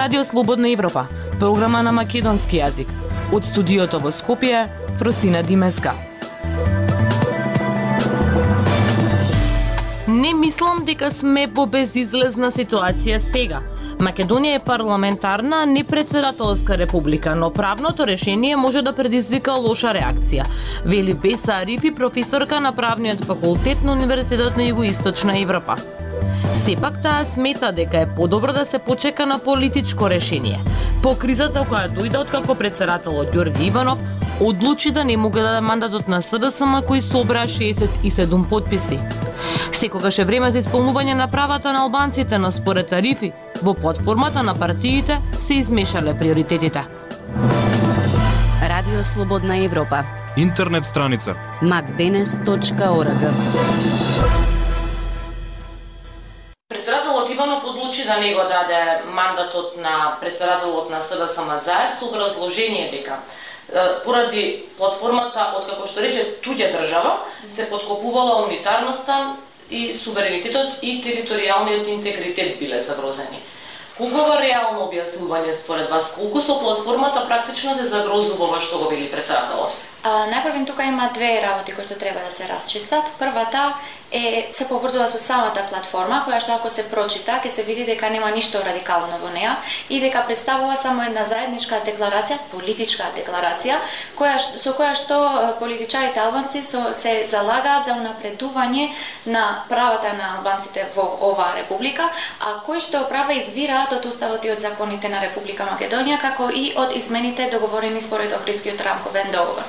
Радио Слободна Европа, програма на македонски јазик. Од студиото во Скопје, Фростина Димеска. Не мислам дека сме во безизлезна ситуација сега. Македонија е парламентарна, не председателска република, но правното решение може да предизвика лоша реакција, вели Веса Арифи, професорка на правниот факултет на Универзитетот на Југоисточна Европа. Сепак таа смета дека е подобро да се почека на политичко решение. По кризата која дојде откако председателот Ѓорѓе Иванов одлучи да не му го даде мандатот на СДСМ кој собра 67 потписи. Секогаш е време за исполнување на правата на албанците, но според Арифи, во платформата на партиите се измешале приоритетите. Радио Слободна Европа. Интернет страница macdenes.org. Председателот Иванов одлучи да не го даде мандатот на председателот на СДСМ Заев со образложение дека поради платформата, откако што рече туѓа држава, се подкопувала унитарноста и суверенитетот и територијалниот интегритет биле загрозени. Кога реално објаснување според вас, колку со платформата практично се загрозува ова што го вели председателот? Најпрвен тука има две работи кои што треба да се расчистат. Првата се поврзува со самата платформа, која што ако се прочита, ќе се види дека нема ништо радикално во неа и дека представува само една заедничка декларација, политичка декларација, со која што политичарите албанци се залагаат за унапредување на правата на албанците во оваа република, а кои што права извираат од уставот и од законите на Република Македонија, како и од измените договорени според Охридскиот рамковен договор.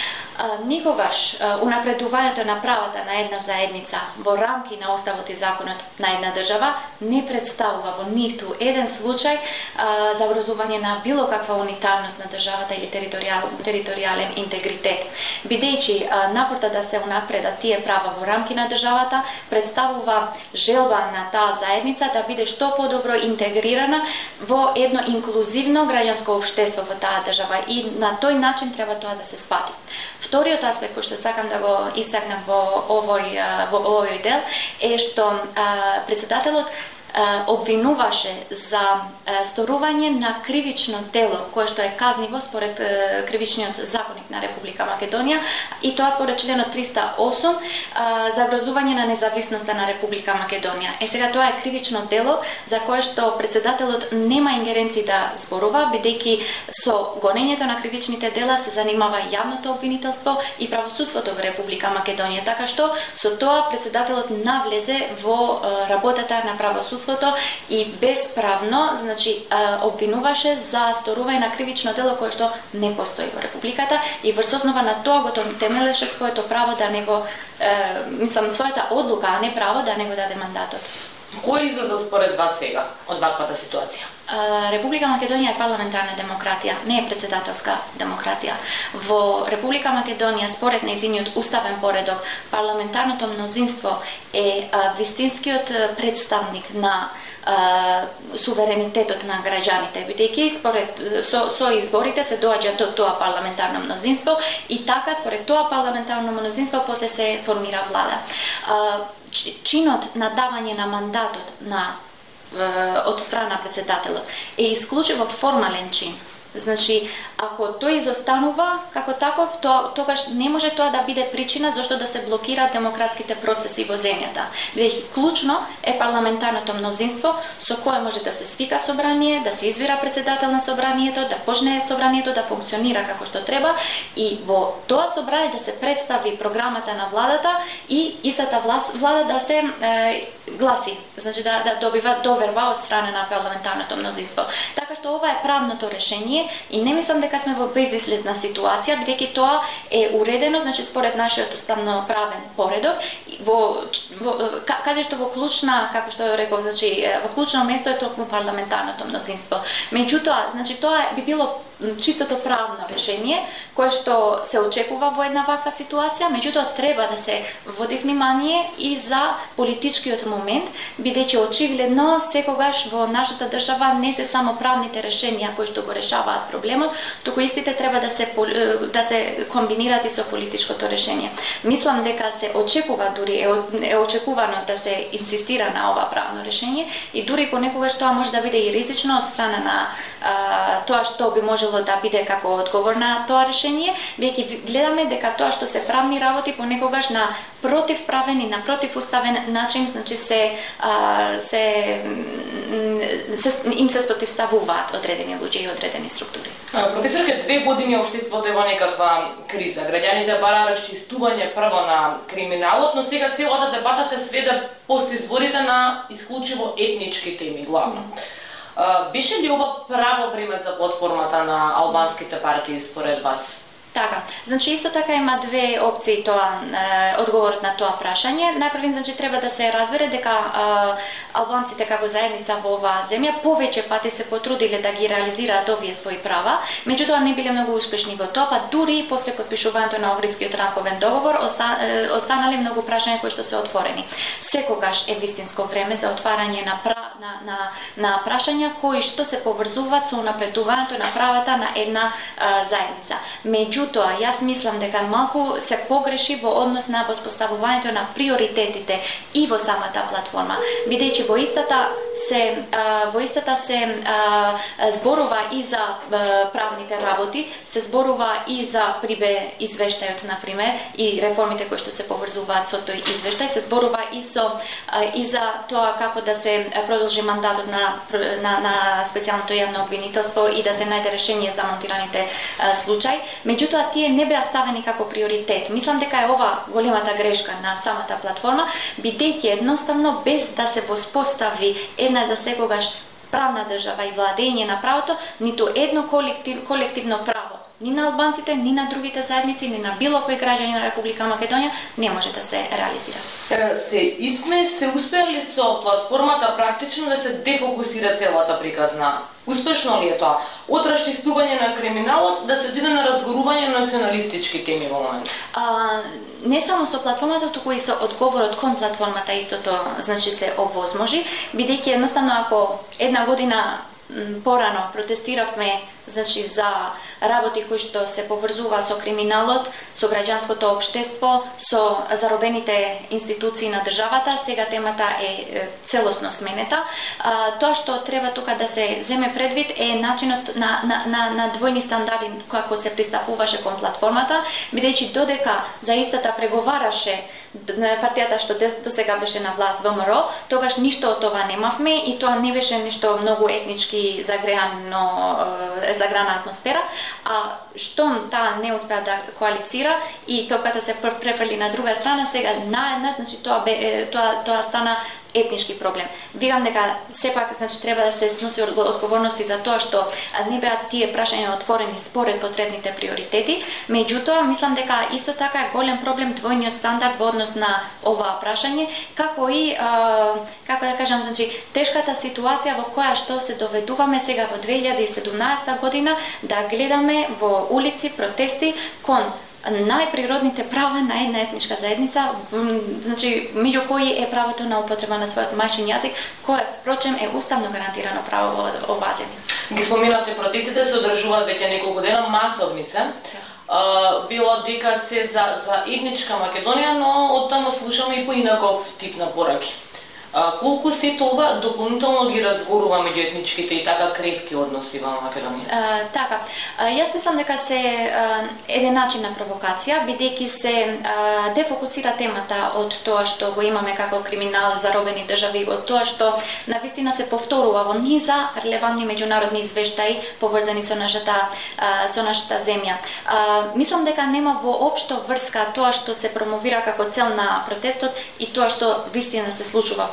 Никогаш унапредувањето на правата на една заедница во рамки на уставот и законот на една држава не представува во ниту еден случај загрозување на било каква унитарност на државата или територијален интегритет. Бидејќи напорта да се унапредат тие права во рамки на државата представува желба на таа заедница да биде што подобро интегрирана во едно инклузивно граѓанско општество во таа држава и на тој начин треба тоа да се свати. Вториот аспект кој што сакам да го истакнам во овој дел е што председателот обвинуваше за сторување на кривично дело кое што е казниво според кривичниот законник на Република Македонија и тоа според членот 308 загрозување на независноста на Република Македонија. Сега тоа е кривично дело за кое што председателот нема ингеренции да зборува, бидејќи со гонењето на кривичните дела се занимава јавното обвинителство и правосудството во Република Македонија, така што со тоа председателот навлезе во работата на правосудството и безправно, значи, обвинуваше за сторување на кривично дело кое што не постои во републиката и врз основа на тоа го темелеше своето право да не го, својата одлука, а не право да не го даде мандатот. Кој излезот според вас сега од ваквата ситуација? Република Македонија е парламентарна демократија, не е председателска демократија. Во Република Македонија, според нејзиниот уставен поредок, парламентарното мнозинство е вистинскиот представник на суверенитетот на граѓаните, бидејќи со изборите се доаѓа до тоа парламентарно мнозинство и така според тоа парламентарно мнозинство после се формира влада. Чинот на давање на мандатот од страна председателот е исклучиво формален чин. Значи, ако тој изостанува како таков, тогаш не може тоа да биде причина зашто да се блокираат демократските процеси во земјата. Бидејќи клучно е парламентарното мнозинство со кое може да се свика собрание, да се избира председател на собранието, да почне собранието да функционира како што треба и во тоа собрание да се представи програмата на владата и истата влада да се гласи, значи да добива доверба од страна на парламентарното мнозинство. Така што ова е правното решение и не мислам дека сме во безизлезна ситуација, бидејќи тоа е уредено, значи според нашиот уставно правен поредок, каде што во клучна, како што реков, значи во клучно место е токму парламентарното мнозинство. Меѓутоа, значи тоа би било чистото правно решение кое што се очекува во една ваква ситуација, меѓутоа треба да се води внимание и за политичкиот момент, бидејќи очигледно секогаш во нашата држава не се само правните решенија кои што го решаваат проблемот, туку истите треба да се комбинират и со политичкото решение. Мислам дека се очекува, дури е очекувано да се инсистира на ова правно решение и дури понекогаш тоа може да биде и ризично од страна на тоа што би можело да биде како одговор на тоа решение, бидејќи гледаме дека тоа што се правни работи понекогаш на противправен и на противуставен начин, значи им се спротивставуваат одредени луѓе и одредени структури. Професорке, 2 години општеството е во некаква криза. Граѓаните бара расчистување прво на криминалот, но сега целата дебата се сведе постизборите на исклучиво етнички теми главно. Беше ли ова право време за платформата на албанските партии според вас? Така, значи исто така има две опции одговорот на тоа прашање. Најпрвен, значи треба да се разбере дека албанците како заедница во оваа земја повеќе пати се потрудиле да ги реализираат овие своји права, меѓутоа не биле многу успешни во тоа, па дури и после потпишувањето на Охридскиот рамковен договор останале многу прашања кои што се отворени. Секогаш е вистинско време за отварање на прашања кои што се поврзуваат со унапредувањето на правата на една заедница. Меѓутоа, јас мислам дека малку се погреши во однос на воспоставувањето на приоритетите и во самата платформа, бидејќи во истата се зборува и за правните работи, се зборува и за прибе извештајот, например, и реформите кои што се поврзуваат со тој извештај, се зборува и за тоа како да се продолжи мандатот на специјалното јавно обвинителство и да се најде решение за монтираните случаи. Меѓутоа, тие не беа ставени како приоритет. Мислам дека е ова големата грешка на самата платформа, бидејќи едноставно без да се воспостави една за секогаш правна држава и владење на правото, ниту едно колективно право, ни на албанците, ни на другите заедници, ни на било кој граѓани на Република Македонија не може да се реализира. Се успеали со платформата практично да се дефокусира целата приказна? Успешно ли е тоа? Од расчистување на криминалот да се отиде на разгорување на националистички теми во момент? Не само со платформата, туку и со одговорот кон платформата истото, значи се овозможи, бидејќи едноставно ако една година порано протестиравме, значи за работи кои што се поврзува со криминалот, со граѓанското општество, со заробените институции на државата, сега темата е целосно сменета. Тоа што треба тука да се земе предвид е начинот на двојни стандарди како се пристапуваше кон платформата, бидејќи додека за истата преговараше партијата што до сега беше на власт ВМРО, тогаш ништо од тоа немавме и тоа не беше нешто многу етнички заграна атмосфера, а штом таа не успеа да коалицира и топката се префрли на друга страна, сега наеднаш, значи тоа стана етнички проблем. Викам дека сепак, значи, треба да се сноси одговорности за тоа што не беа тие прашања отворени според потребните приоритети, меѓутоа мислам дека исто така е голем проблем двојниот стандард во однос на ова прашање, како и како да кажам, значи, тешката ситуација во која што се доведуваме сега во 2017 година да гледаме во улици протести кон најприродните права на една етничка заедница, значи меѓу кои е правото на употреба на својот мајчин јазик, кое впрочем е уставно гарантирано право во оваа земја. Ги споминавте, протестите се одржуваат веќе неколку дена, масовни се. Велат дека се за етничка Македонија, но оттаму слушаме и поинаков тип на пораки. Колку се тоа дополнително ги разгорува меѓу етничките и така кревки односи во Македонија? Така, јас мислам дека се еден начин на провокација, бидејќи се дефокусира темата од тоа што го имаме како криминал, заробени држави, од тоа што навистина се повторува во низа релевантни меѓународни извештаи поврзани со нашата земја. Мислам дека нема воопшто врска тоа што се промовира како цел на протестот и тоа што вистина се случува во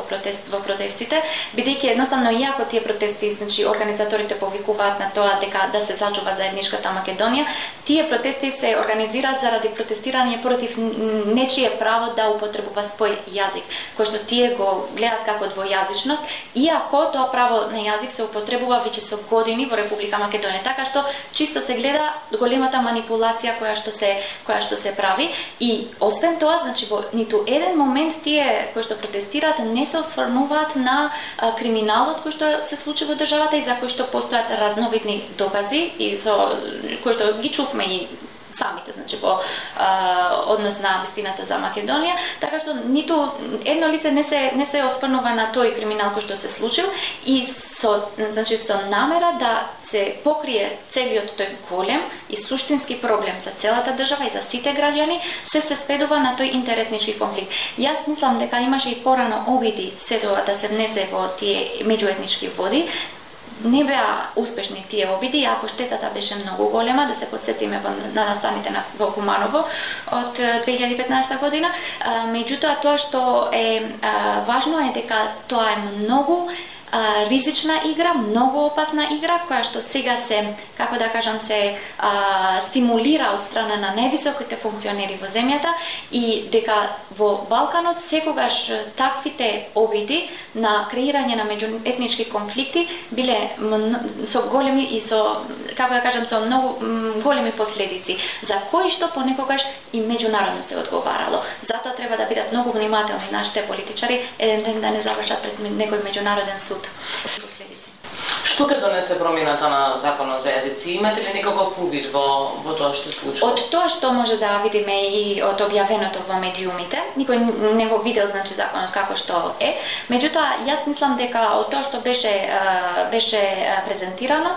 во протестите, бидејќи едноставно иако тие протести, значи организаторите повикуваат на тоа дека да се зачува заедничката Македонија, тие протести се организираат заради протестирање против нечие право да употребува свој јазик, кој што тие го гледат како двојазичност, иако тоа право на јазик се употребува веќе со години во Република Македонија, така што чисто се гледа големата манипулација која што се прави и освен тоа, значи во ниту еден момент тие кои што протестираат не се осврнуваат на криминалот кој што се случи во државата и за кој што постојат разновидни докази и за кои што ги чувме и самите, значи во однос на вистината за Македонија, така што ниту едно лице не се осврнува на тој криминал кој што се случил и со намера да се покрие целиот тој голем и суштински проблем за целата држава и за сите граѓани, се сведува на тој интеретнички конфликт. Јас мислам дека имаше и порано обиди се тоа да се внесе во тие меѓуетнички води. Не беа успешни тие обиди, ако штетата беше многу голема, да се подсетиме на настаните во Куманово од 2015 година. Меѓутоа, тоа што е важно е дека тоа е многу ризична игра, многу опасна игра, која што сега се, како да кажам, се стимулира од страна на највисоките функционери во земјата и дека во Балканот секогаш таквите обиди на креирање на меѓуетнички конфликти биле со големи и со, како да кажам, со многу големи последици, за кои што понекогаш и меѓународно се одговарало. Затоа треба да бидат многу внимателни нашите политичари, еден ден да не завршат пред некој меѓународен суд. Последици. Што ќе донесе промената на законот за јазици? Имате ли некаков увид во тоа што се случува? Од тоа што може да видиме и од објавеното во медиумите, никој не го видел, значи, законот како што е. Меѓутоа, јас мислам дека од тоа што беше презентирано,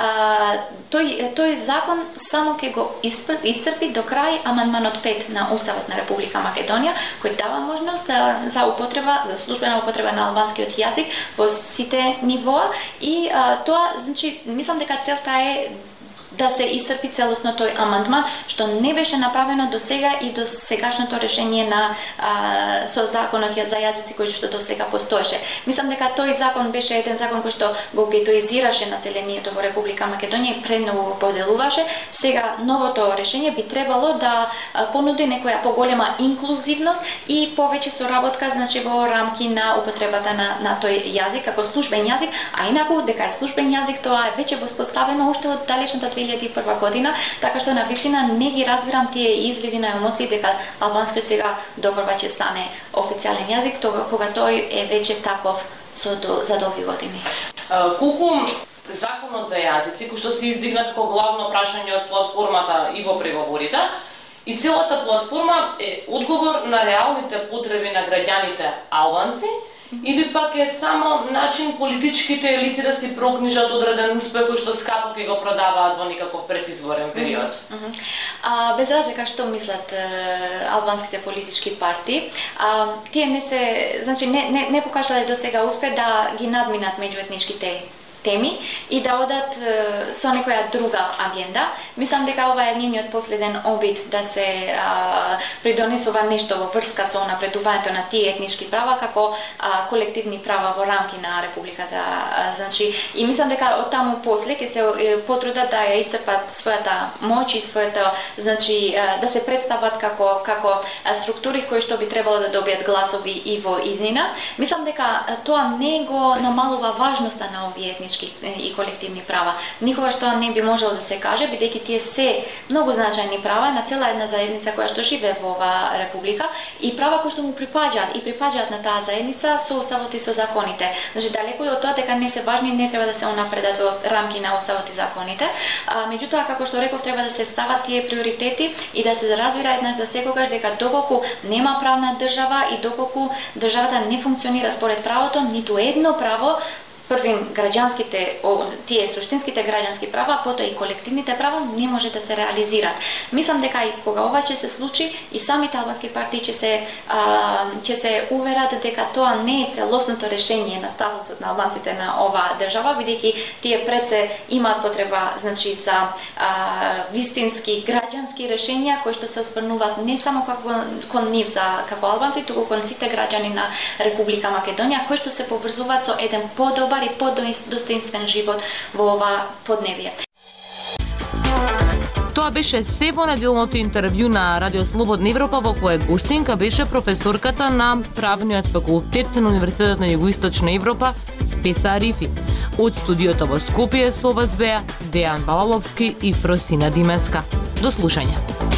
тој закон само ќе го исцрпи до крај амандманот 5 на Уставот на Република Македонија, кој дава можност за употреба, за службена употреба на албанскиот јазик во сите нивоа и тоа, значи, мислам дека целта е да се исцрпи целосно тој амандман, што не беше направено до сега и до сегашното решение на со законот за јазици кој што до сега постоеше. Мислам дека тој закон беше еден закон кој што го гетоизираше населението во Република Македонија и премногу го поделуваше. Сега новото решение би требало да понуди некоја поголема инклузивност и повеќе соработка, значи, во рамки на употребата на тој јазик како службен јазик, а инаку дека е службен јазик тоа е веќе воспоставено уште од далечната 2001 година, така што навистина не ги разбирам тие изливи на емоции дека албанскиот сега добрва ќе стане официјален јазик, кога тој е веќе таков за долги години. Колку законот за јазици, кој што се издигнат како главно прашање од платформата и во преговорите, и целата платформа е одговор на реалните потреби на граѓаните албанци, или пак е само начин политичките елити да си прокнижат одреден успех кој што скапо ќе го продаваат во некаков предизборен период? Без разлика што мислат албанските политички партии, тие не покажале до сега успех да ги надминат меѓуетничките теми и да одат со некоја друга агенда. Мислам дека ова е нивниот последен обид да се придонесува нешто во врска со напредувањето на тие етнички права како колективни права во рамки на Републиката. Значи, и мислам дека од таму после ќе се потрудат да ја исцрпат својата моќ и својата, значи, да се представат како структури кои што би требало да добијат гласови и во иднина. Мислам дека тоа не го намалува важноста на овие етнички и колективни права. Никогаш тоа не би можело да се каже, бидејќи тие се многу значајни права на цела една заедница која што живее во оваа република и права кои што му припаѓаат на таа заедница со уставот и со законите. Значи, далеку од тоа дека не се важни, не треба да се унапредат во рамки на уставот и законите. Меѓутоа, како што реков, треба да се стават тие приоритети и да се разбира еднаш за секогаш дека доколку нема правна држава и доколку државата не функционира според правото, ниту едно право првин граѓанските, тие суштинските граѓански права, потоа и колективните права не може да се реализираат. Мислам дека и кога ова ќе се случи, и самите албански партии ќе се уверат дека тоа не е целосното решение на статусот на албанците на оваа држава, бидејќи тие пред се имаат потреба, значи, за вистински граѓански решенија кои што се осврнуваат не само кон нив како албанци, туку кон сите граѓани на Република Македонија, кои што се поврзуваат со еден подобар и подостоинствен живот во ова подневие. Тоа беше се во неделното интервју на Радио Слободна Европа, во кое гостинка беше професорката на правниот факултет на Универзитетот на Југоисточна Европа Песа Арифи. Од студиото во Скопје со вас беа Дејан Балаловски и Фросина Димеска. До слушање.